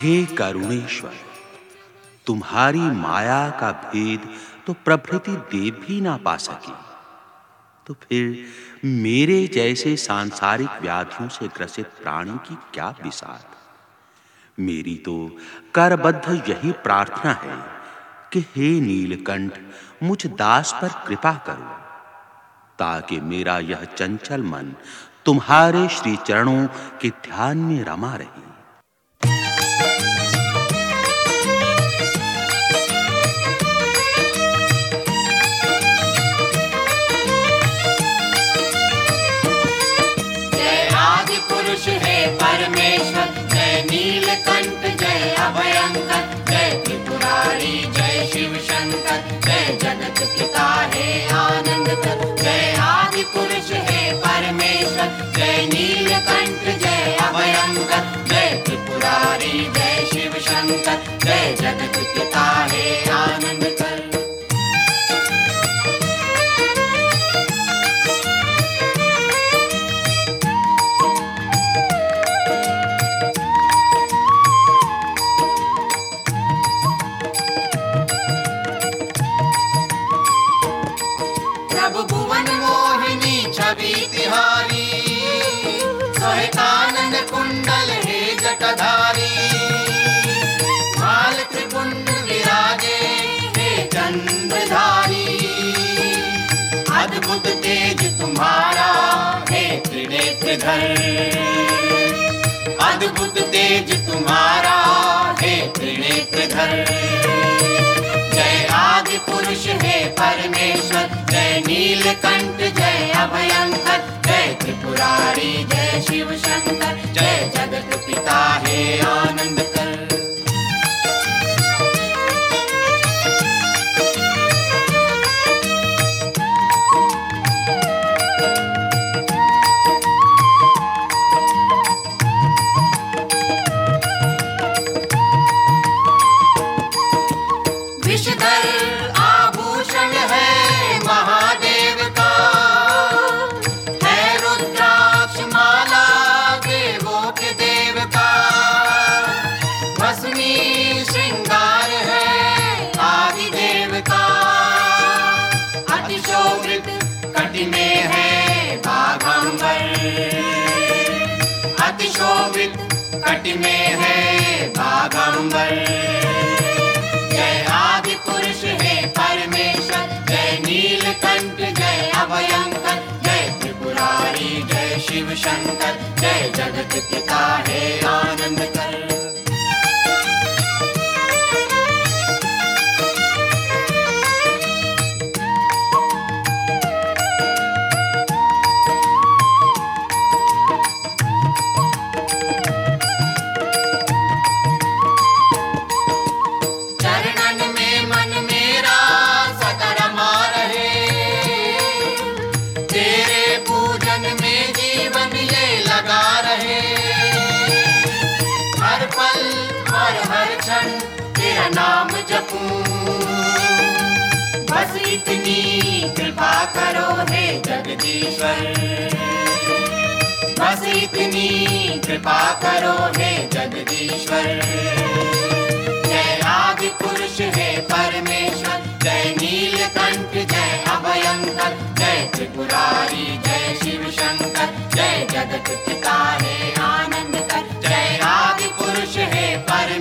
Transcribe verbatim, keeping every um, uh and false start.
हे करुणेश्वर, तुम्हारी माया का भेद तो प्रभृति देव भी ना पा सकी, तो फिर मेरे जैसे सांसारिक व्याधियों से ग्रसित प्राणी की क्या बिसात। मेरी तो करबद्ध यही प्रार्थना है कि हे नीलकंठ, मुझ दास पर कृपा करो, ताकि मेरा यह चंचल मन तुम्हारे श्री चरणों के ध्यान में रमा रहे। परमेश्वर जय नीलकंठ, जय अभयंकर, जय त्रिपुरारी, जय शिव शंकर, जय जगत पिता हे आनंदकर। जय आदि पुरुष हे परमेश्वर, जय नीलकंठ, जय अभयंकर, जय त्रिपुरारी, जय शिव शंकर, जय जगत पिता हे आनंदकर। प्रभु भुवन मोहिनी छवि तिहारी, सोहे कानन कुंडल हे जटाधारी। माल त्रिपुंड विराजे हे चंद्रधारी, अद्भुत तेज तुम्हारा हे त्रिनेत्रधर। अद्भुत तेज तुम्हारा हे त्रिनेत्रधर। जय आदि पुरुष हे परमेश्वर, जय नीलकंठ, जय अभयंकर, जय त्रिपुरारी, जय शिव शंकर, जय जगत पिता हे आनंदकर। विषधर आभूषण है महादेव का, है रुद्राक्ष माला देवों के देव का। भस्मी श्रृंगार है आदिदेव का, अतिशोभित कटि में है बाघांबर। अतिशोभित कटि में है बाघांबर। जय आदि पुरुष हे परमेश्वर, जय नीलकंठ, जय अभयंकर, जय त्रिपुरारी, जय शिव शंकर, जय जगत पिता हे आनंदकर। तेरा नाम जपूं, बस इतनी कृपा करो हे जगदीश्वर। बस इतनी कृपा करो हे जगदीश्वर। जय आदि पुरुष हे परमेश्वर, जय नीलकंठ, जय अभयंकर, जय त्रिपुरारी, जय शिव शंकर, जय जगत पिता हे आनंदकर। जय आदि पुरुष हे परमेश्वर,